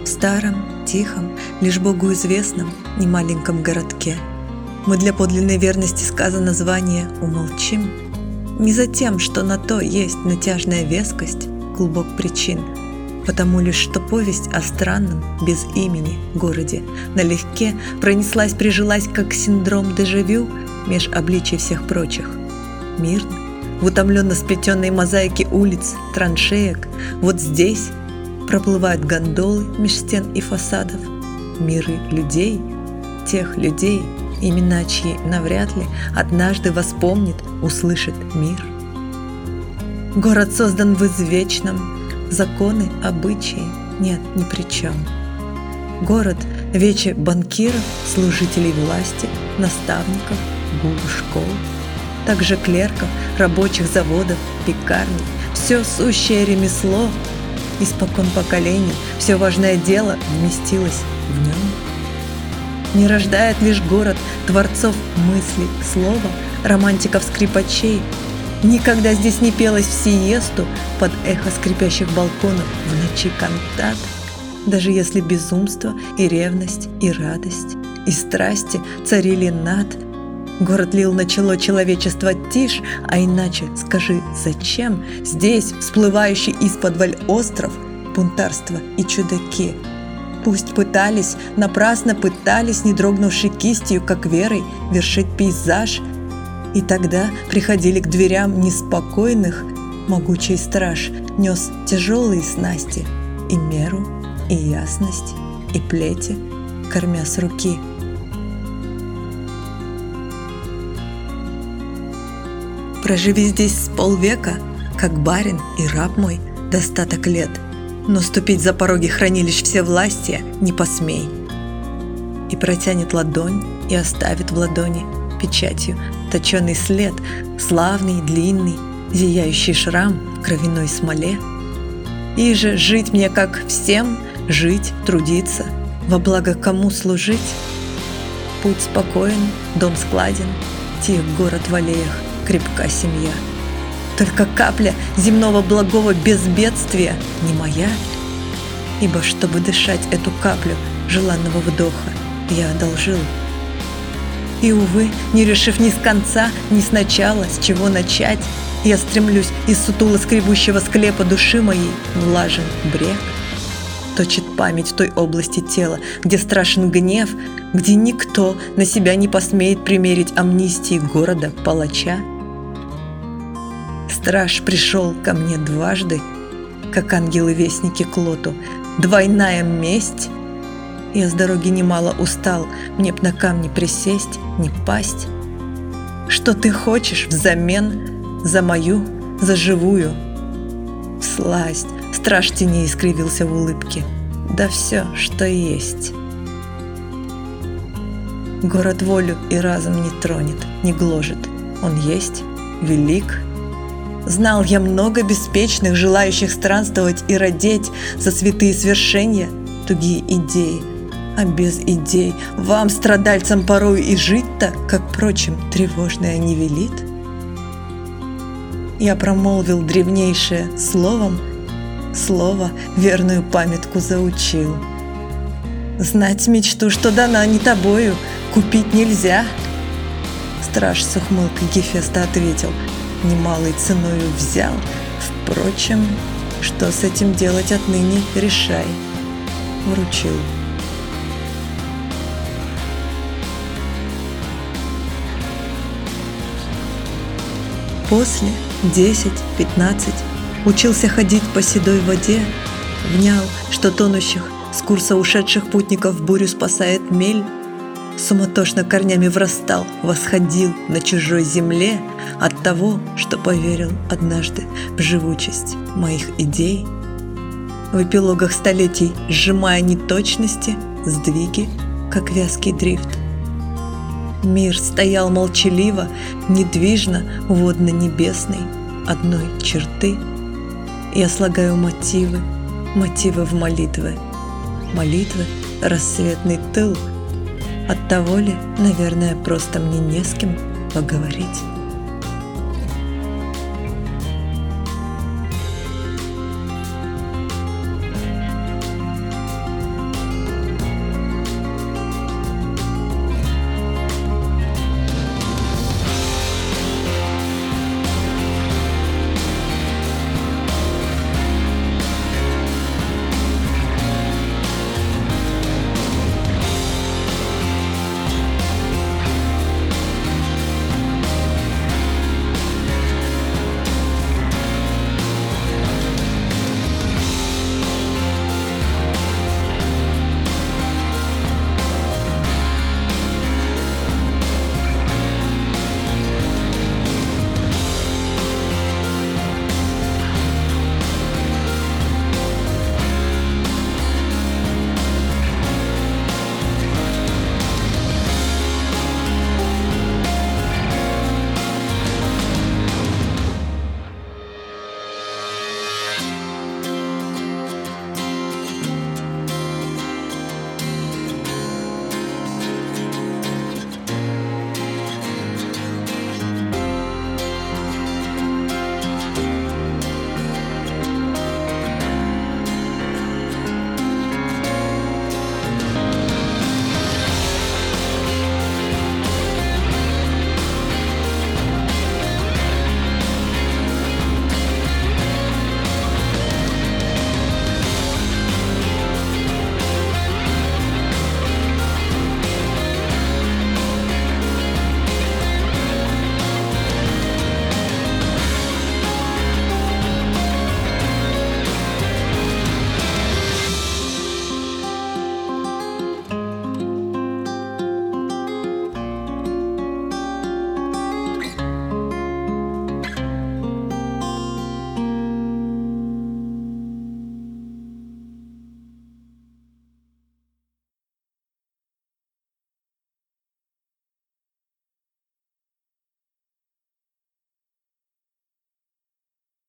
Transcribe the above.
В старом, тихом, лишь Богу известном, немаленьком городке мы для подлинной верности сказано звание умолчим, не за тем, что на то есть натяжная вескость, клубок причин, потому лишь что повесть о странном, без имени городе налегке прижилась, как синдром дежавю меж обличий всех прочих. Мирно, в утомленно сплетенной мозаике улиц, траншеек, вот здесь проплывают гондолы меж стен и фасадов, миры людей, тех людей, имена чьи навряд ли однажды воспомнит, услышит мир. Город создан в извечном, законы, обычаи нет ни при чем. Город — вече банкиров, служителей власти, наставников, гул школ, также клерков, рабочих заводов, пекарней, все сущее ремесло, испокон поколений, все важное дело вместилось в нем. Не рождает лишь город творцов мысли, слова, романтиков-скрипачей. Никогда здесь не пелось в сиесту под эхо скрипящих балконов в ночи кантат, даже если безумство и ревность, и радость, и страсти царили над. Город лил на чело человечества тишь, а иначе скажи, зачем здесь всплывающий исподволь остров, бунтарство и чудаки? Пусть пытались, напрасно пытались, не дрогнувши кистью, как верой, вершить пейзаж, и тогда приходили к дверям неспокойных, могучий страж нес тяжелые снасти, и меру, и ясность, и плети, кормя с руки. Проживи здесь с полвека, как барин и раб мой, достаток лет, но ступить за пороги хранилищ всевластия не посмей. И протянет ладонь, и оставит в ладони печатью точеный след, славный, длинный, зияющий шрам в кровяной смоле. И же жить мне, как всем, жить, трудиться, во благо кому служить? Путь спокоен, дом складен, тих город в аллеях, крепка семья. Только капля земного благого безбедствия не моя, ибо чтобы дышать эту каплю желанного вдоха, я одолжил. И, увы, не решив ни с конца, ни с начала, с чего начать, я стремлюсь из сутуло скребущего склепа души моей влажен брег. Точит память в той области тела, где страшен гнев, где никто на себя не посмеет примерить амнистии города палача. Страж пришел ко мне дважды, как ангелы-вестники к Лоту, двойная месть. Я с дороги немало устал, мне б на камни присесть, не пасть. Что ты хочешь взамен за мою, за живую? Всласть, страж теней искривился в улыбке. Да все, что есть. Город волю и разум не тронет, не гложет. Он есть, велик. Знал я много беспечных, желающих странствовать и родить за святые свершения тугие идеи. А без идей вам, страдальцам, порою и жить-то, как, впрочем, тревожное не велит. Я промолвил древнейшее словом, слово верную памятку заучил. Знать мечту, что дана не тобою, купить нельзя. Страж с ухмылкой Гефеста ответил: немалой ценою взял. Впрочем, что с этим делать отныне, решай. Вручил. После 10-15 учился ходить по седой воде, внял, что тонущих с курса ушедших путников в бурю спасает мель, суматошно корнями врастал, восходил на чужой земле от того, что поверил однажды в живучесть моих идей. В эпилогах столетий сжимая неточности, сдвиги, как вязкий дрифт. Мир стоял молчаливо, недвижно, водно-небесный, одной черты. Я слагаю мотивы, мотивы в молитвы, молитвы — рассветный тыл. Оттого ли, наверное, просто мне не с кем поговорить.